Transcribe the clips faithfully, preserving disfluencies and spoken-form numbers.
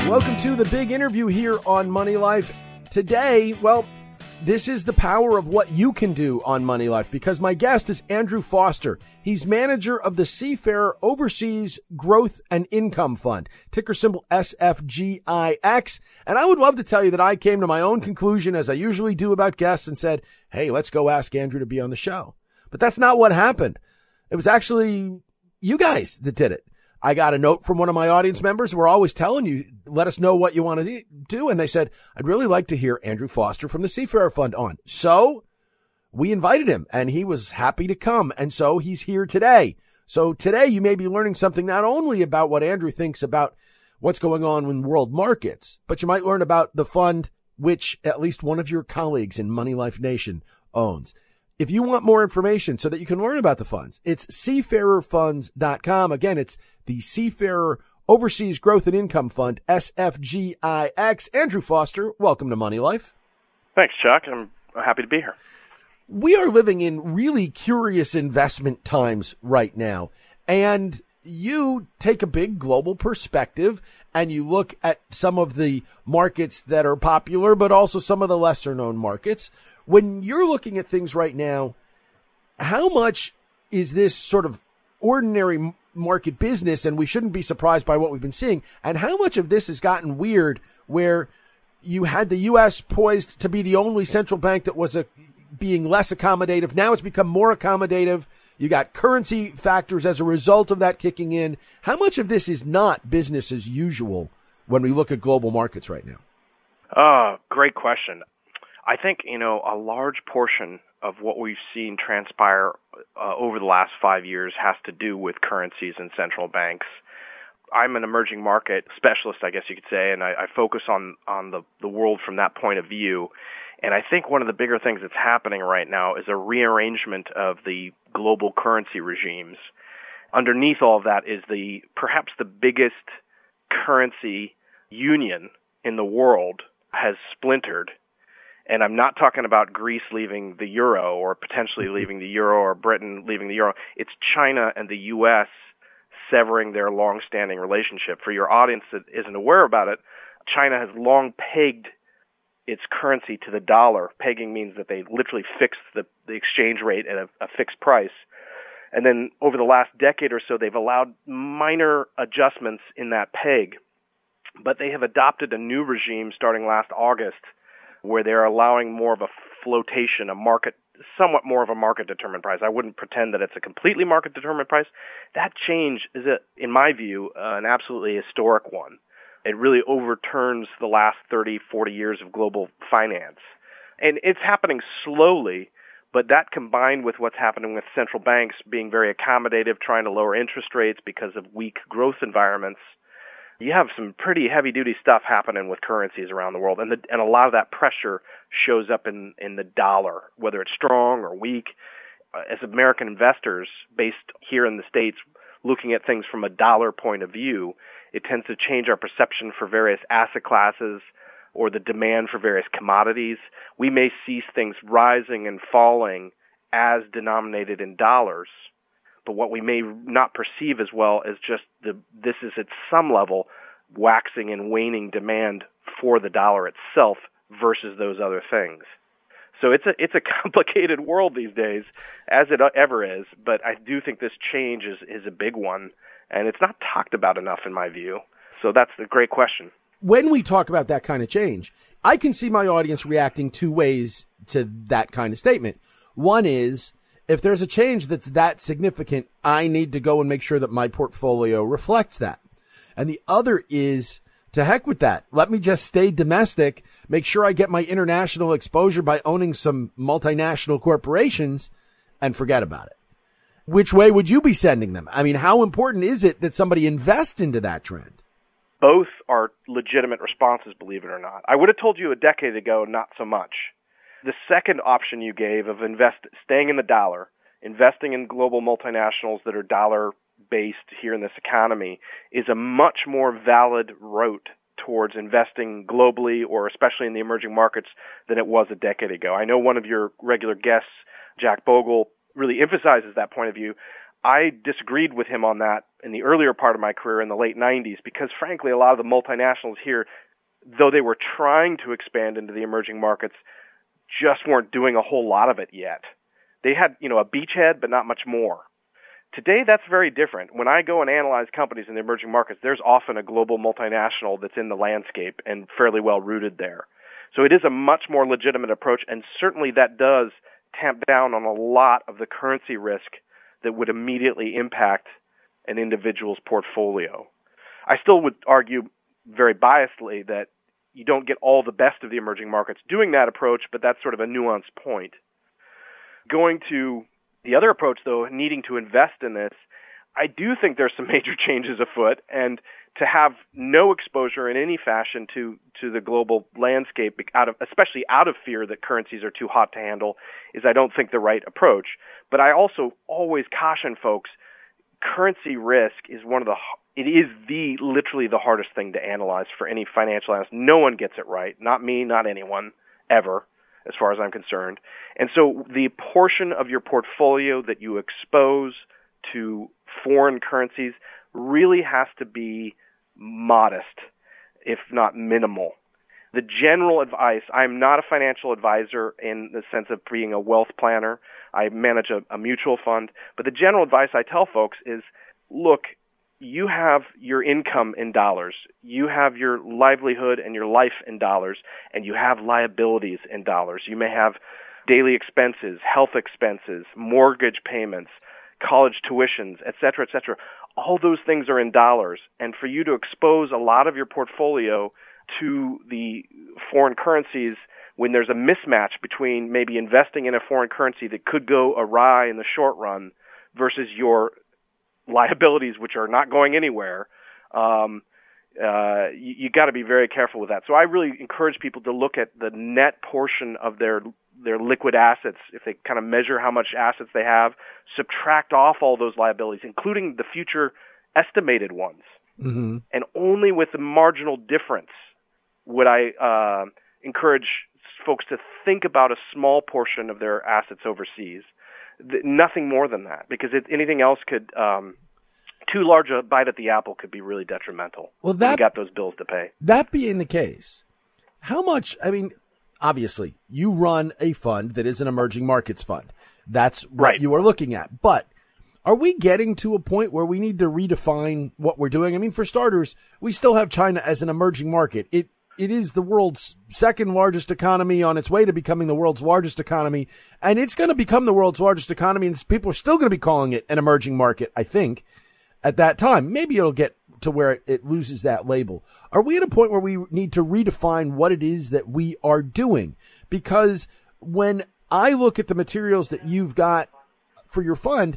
Welcome to the big interview here on Money Life. Today, well, this is the power of what you can do on Money Life because my guest is Andrew Foster. He's manager of the Seafarer Overseas Growth and Income Fund, ticker symbol S F G I X. And I would love to tell you that I came to my own conclusion, as I usually do about guests, and said, hey, let's go ask Andrew to be on the show. But that's not what happened. It was actually you guys that did it. I got a note from one of my audience members. We're always telling you, let us know what you want to do. And they said, I'd really like to hear Andrew Foster from the Seafarer Fund on. So we invited him and he was happy to come. And so he's here today. So today you may be learning something not only about what Andrew thinks about what's going on in world markets, but you might learn about the fund which at least one of your colleagues in Money Life Nation owns. If you want more information so that you can learn about the funds, it's seafarer funds dot com. Again, it's the Seafarer Overseas Growth and Income Fund, S F G I X. Andrew Foster, welcome to Money Life. Thanks, Chuck. I'm happy to be here. We are living in really curious investment times right now, and you take a big global perspective and you look at some of the markets that are popular, but also some of the lesser known markets. When you're looking at things right now, how much is this sort of ordinary market business, and we shouldn't be surprised by what we've been seeing, and how much of this has gotten weird where you had the U S poised to be the only central bank that was a, being less accommodative. Now it's become more accommodative. You got currency factors as a result of that kicking in. How much of this is not business as usual when we look at global markets right now? Oh, great question. I think, you know, a large portion of what we've seen transpire uh, over the last five years has to do with currencies and central banks. I'm an emerging market specialist, I guess you could say, and I, I focus on, on the, the world from that point of view. And I think one of the bigger things that's happening right now is a rearrangement of the global currency regimes. Underneath all of that is the perhaps the biggest currency union in the world has splintered. And I'm not talking about Greece leaving the euro or potentially leaving the euro or Britain leaving the euro. It's China and the U S severing their long-standing relationship. For your audience that isn't aware about it, China has long pegged its currency to the dollar. Pegging means that they literally fixed the, the exchange rate at a, a fixed price. And then over the last decade or so, they've allowed minor adjustments in that peg. But they have adopted a new regime starting last August where they're allowing more of a flotation, a market, somewhat more of a market-determined price. I wouldn't pretend that it's a completely market-determined price. That change is, a, in my view, uh, an absolutely historic one. It really overturns the last thirty, forty years of global finance. And it's happening slowly, but that combined with what's happening with central banks being very accommodative, trying to lower interest rates because of weak growth environments, you have some pretty heavy-duty stuff happening with currencies around the world, and the, and a lot of that pressure shows up in, in the dollar, whether it's strong or weak. Uh, as American investors based here in the States, looking at things from a dollar point of view, it tends to change our perception for various asset classes or the demand for various commodities. We may see things rising and falling as denominated in dollars, but what we may not perceive as well is just the this is at some level waxing and waning demand for the dollar itself versus those other things. So it's a it's a complicated world these days, as it ever is. But I do think this change is, is a big one, and it's not talked about enough in my view. So that's the great question. When we talk about that kind of change, I can see my audience reacting two ways to that kind of statement. One is, if there's a change that's that significant, I need to go and make sure that my portfolio reflects that. And the other is, to heck with that. Let me just stay domestic, make sure I get my international exposure by owning some multinational corporations, and forget about it. Which way would you be sending them? I mean, how important is it that somebody invest into that trend? Both are legitimate responses, believe it or not. I would have told you a decade ago, not so much. The second option you gave of invest, staying in the dollar, investing in global multinationals that are dollar-based here in this economy, is a much more valid route towards investing globally or especially in the emerging markets than it was a decade ago. I know one of your regular guests, Jack Bogle, really emphasizes that point of view. I disagreed with him on that in the earlier part of my career in the late nineties because, frankly, a lot of the multinationals here, though they were trying to expand into the emerging markets, just weren't doing a whole lot of it yet. They had, you know, a beachhead, but not much more. Today, that's very different. When I go and analyze companies in the emerging markets, there's often a global multinational that's in the landscape and fairly well rooted there. So it is a much more legitimate approach, and certainly that does tamp down on a lot of the currency risk that would immediately impact an individual's portfolio. I still would argue very biasedly that you don't get all the best of the emerging markets doing that approach, but that's sort of a nuanced point. Going to the other approach, though, needing to invest in this, I do think there's some major changes afoot, and to have no exposure in any fashion to, to the global landscape, out of, especially out of fear that currencies are too hot to handle, is I don't think the right approach. But I also always caution folks, currency risk is one of the, it is the, literally the hardest thing to analyze for any financial analyst. No one gets it right. Not me, not anyone, ever, as far as I'm concerned. And so the portion of your portfolio that you expose to foreign currencies really has to be modest, if not minimal. The general advice, I'm not a financial advisor in the sense of being a wealth planner. I manage a, a mutual fund. But the general advice I tell folks is, look, you have your income in dollars. You have your livelihood and your life in dollars, and you have liabilities in dollars. You may have daily expenses, health expenses, mortgage payments, college tuitions, et cetera, et cetera. All those things are in dollars. And for you to expose a lot of your portfolio to the foreign currencies when there's a mismatch between maybe investing in a foreign currency that could go awry in the short run versus your liabilities, which are not going anywhere, um, uh, you, you got to be very careful with that. So I really encourage people to look at the net portion of their their liquid assets. If they kind of measure how much assets they have, subtract off all those liabilities, including the future estimated ones. Mm-hmm. And only with the marginal difference would I uh, encourage folks to think about a small portion of their assets overseas. Th- nothing more than that, because it, anything else could, um, too large a bite at the apple could be really detrimental. Well, that, when you got those bills to pay. That being the case, how much, I mean, obviously, you run a fund that is an emerging markets fund. That's what right. you are looking at. But are we getting to a point where we need to redefine what we're doing? I mean, for starters, we still have China as an emerging market. It It is the world's second largest economy, on its way to becoming the world's largest economy. And it's going to become the world's largest economy, and people are still going to be calling it an emerging market, I think, at that time. Maybe it'll get to where it, it loses that label. Are we at a point where we need to redefine what it is that we are doing? Because when I look at the materials that you've got for your fund,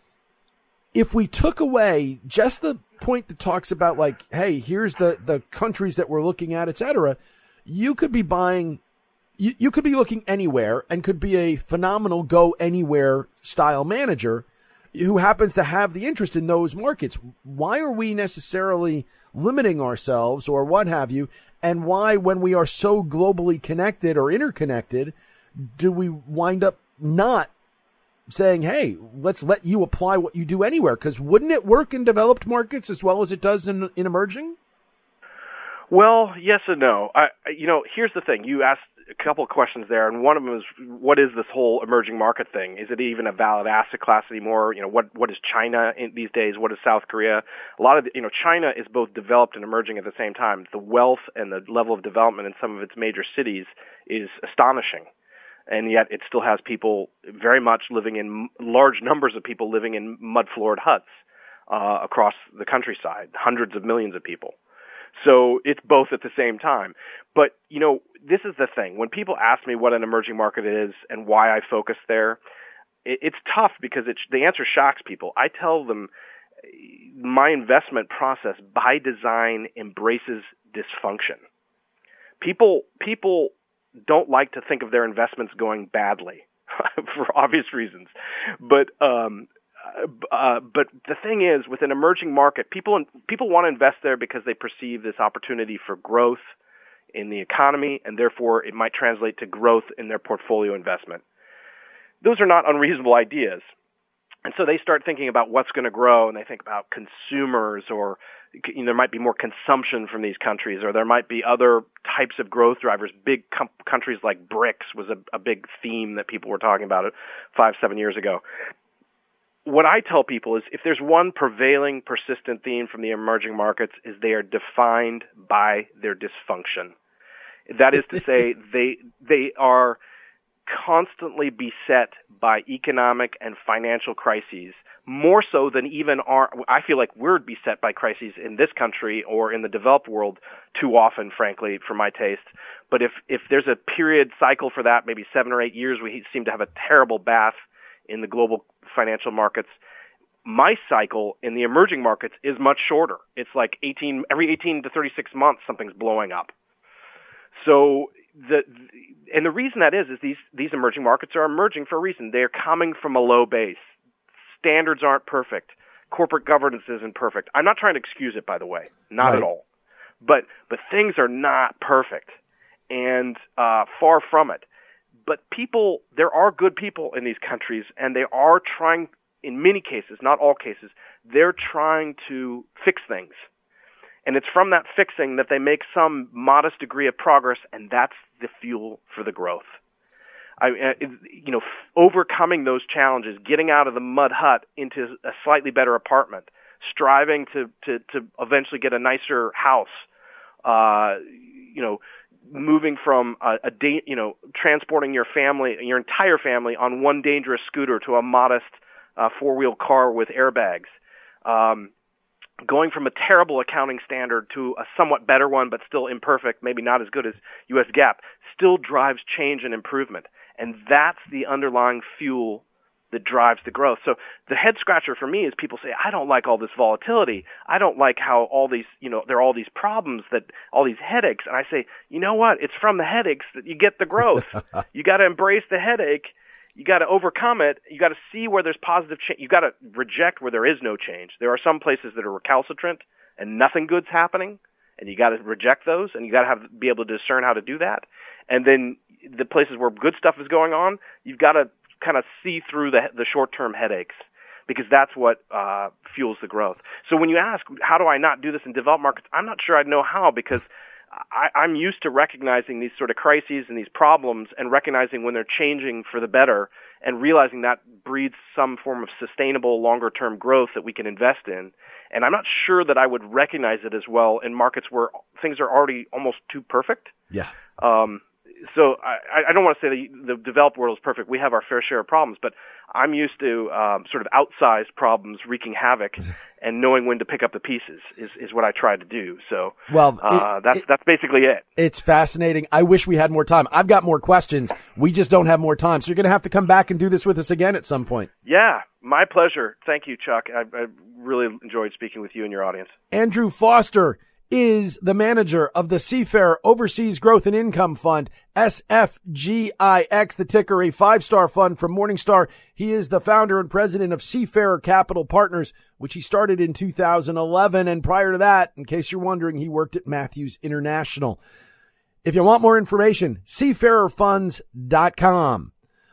if we took away just the point that talks about, like, hey, here's the, the countries that we're looking at, et cetera, you could be buying, you, you could be looking anywhere and could be a phenomenal go anywhere style manager who happens to have the interest in those markets. Why are we necessarily limiting ourselves or what have you? And why, when we are so globally connected or interconnected, do we wind up not saying, hey, let's let you apply what you do anywhere? Because wouldn't it work in developed markets as well as it does in, in emerging? Well, yes and no. I, you know, here's the thing. You asked a couple of questions there, and one of them is, what is this whole emerging market thing? Is it even a valid asset class anymore? You know, what what is China in these days? What is South Korea? A lot of, the, you know, China is both developed and emerging at the same time. The wealth and the level of development in some of its major cities is astonishing. And yet it still has people very much living in, large numbers of people living in mud-floored huts uh, across the countryside, hundreds of millions of people. So it's both at the same time. But, you know, this is the thing. When people ask me what an emerging market is and why I focus there, it, it's tough because it, the answer shocks people. I tell them my investment process by design embraces dysfunction. People, people don't like to think of their investments going badly for obvious reasons. But um, uh, but the thing is, with an emerging market, people people want to invest there because they perceive this opportunity for growth in the economy, and therefore it might translate to growth in their portfolio investment. Those are not unreasonable ideas. And so they start thinking about what's going to grow, and they think about consumers, or you know, there might be more consumption from these countries, or there might be other types of growth drivers. Big com- countries like BRICS was a, a big theme that people were talking about it five, seven years ago. What I tell people is if there's one prevailing, persistent theme from the emerging markets is they are defined by their dysfunction. That is to say, they they are constantly beset by economic and financial crises, more so than even our, I feel like we're beset by crises in this country or in the developed world too often, frankly, for my taste. But if, if there's a period cycle for that, maybe seven or eight years, we seem to have a terrible bath in the global financial markets. My cycle in the emerging markets is much shorter. It's like eighteen, every eighteen to thirty-six months, something's blowing up. So the, and the reason that is, is these, these emerging markets are emerging for a reason. They're coming from a low base. Standards aren't perfect. Corporate governance isn't perfect. I'm not trying to excuse it, by the way. Not right. at all. But, but things are not perfect, and, uh, far from it. But people, there are good people in these countries, and they are trying, in many cases, not all cases, they're trying to fix things. And it's from that fixing that they make some modest degree of progress, and that's the fuel for the growth. I, you know, overcoming those challenges, getting out of the mud hut into a slightly better apartment, striving to, to, to eventually get a nicer house, uh, you know, moving from a, a da- you know, transporting your family, your entire family on one dangerous scooter to a modest uh, four-wheel car with airbags. Um, going from a terrible accounting standard to a somewhat better one, but still imperfect, maybe not as good as U S GAAP, still drives change and improvement. And that's the underlying fuel that drives the growth. So the head scratcher for me is people say, I don't like all this volatility. I don't like how all these, you know, there are all these problems, that all these headaches. And I say, you know what? It's from the headaches that you get the growth. You got to embrace the headache. You got to overcome it. You got to see where there's positive change. You got to reject where there is no change. There are some places that are recalcitrant and nothing good's happening, and you got to reject those, and you got to have be able to discern how to do that. And then the places where good stuff is going on, you've got to kind of see through the the short-term headaches, because that's what uh, fuels the growth. So when you ask, how do I not do this in developed markets, I'm not sure I'd know how, because I, I'm used to recognizing these sort of crises and these problems and recognizing when they're changing for the better and realizing that breeds some form of sustainable longer-term growth that we can invest in. And I'm not sure that I would recognize it as well in markets where things are already almost too perfect. Yeah. Um, so I, I don't want to say the, the developed world is perfect. We have our fair share of problems, but I'm used to um, sort of outsized problems wreaking havoc, and knowing when to pick up the pieces is, is what I try to do. So well, uh, it, that's it, that's basically it. It's fascinating. I wish we had more time. I've got more questions. We just don't have more time. So you're going to have to come back and do this with us again at some point. Yeah, my pleasure. Thank you, Chuck. I, I really enjoyed speaking with you and your audience. Andrew Foster is the manager of the Seafarer Overseas Growth and Income Fund, S F G I X, the ticker, a five-star fund from Morningstar. He is the founder and president of Seafarer Capital Partners, which he started in two thousand eleven. And prior to that, in case you're wondering, he worked at Matthews International. If you want more information, seafarer funds dot com.